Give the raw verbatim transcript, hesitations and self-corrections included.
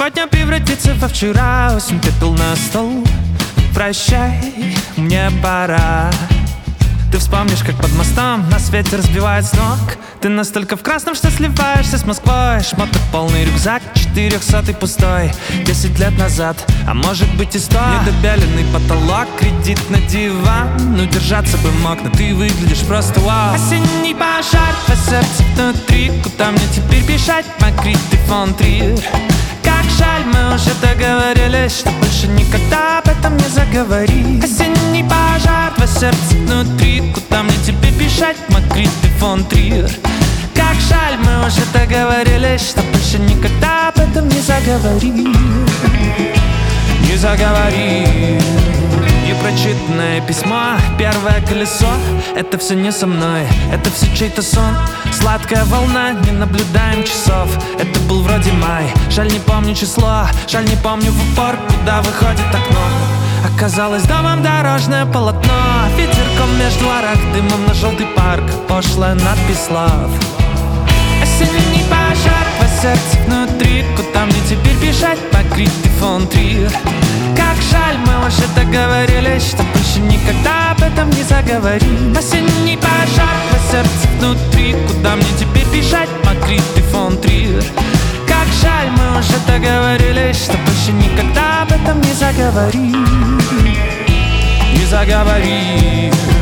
сегодня превратится во вчера. Осень пепел на стол. Прощай, мне пора. Ты вспомнишь, как под мостом нас ветер сбивает с ног. Ты настолько в красном, что сливаешься с Москвой. Шмоток полный рюкзак, четырехсотый пустой. Десять лет назад, а может быть и сто. Недобеленный потолок, кредит на диван. Ну держаться бы мог, но ты выглядишь просто вау. Осенний пожар, по сердцу внутри. Куда мне теперь бежать, Магрит и фон Триер? Как жаль, мы уже договорились, что больше никогда об этом не заговорим. Осенний пожар, твое сердце внутри. Куда мне теперь бежать, Магрит и фон Триер? Как жаль, мы уже договорились, что больше никогда об этом не заговорим. Не заговорим. Непрочитанное письмо, первое колесо. Это все не со мной, это все чей-то сон. Сладкая волна, не наблюдаем часов. Это был вроде май, жаль не помню число. Жаль не помню в упор, куда выходит окно. Оказалось домом дорожное полотно. Ветерком между арок, дымом на желтый парк. Пошлая надпись love. Осенний пожар, по сердцу внутри. Куда мне теперь бежать, Магрит и фон Триер? Как жаль, мы уже договорились, что больше никогда об этом не заговорим. Осенний пожар, по сердцу внутри. Куда мне теперь бежать, Магрит и фон Триер? Как жаль, мы уже договорились, что больше никогда об этом не заговорим. Не заговорим.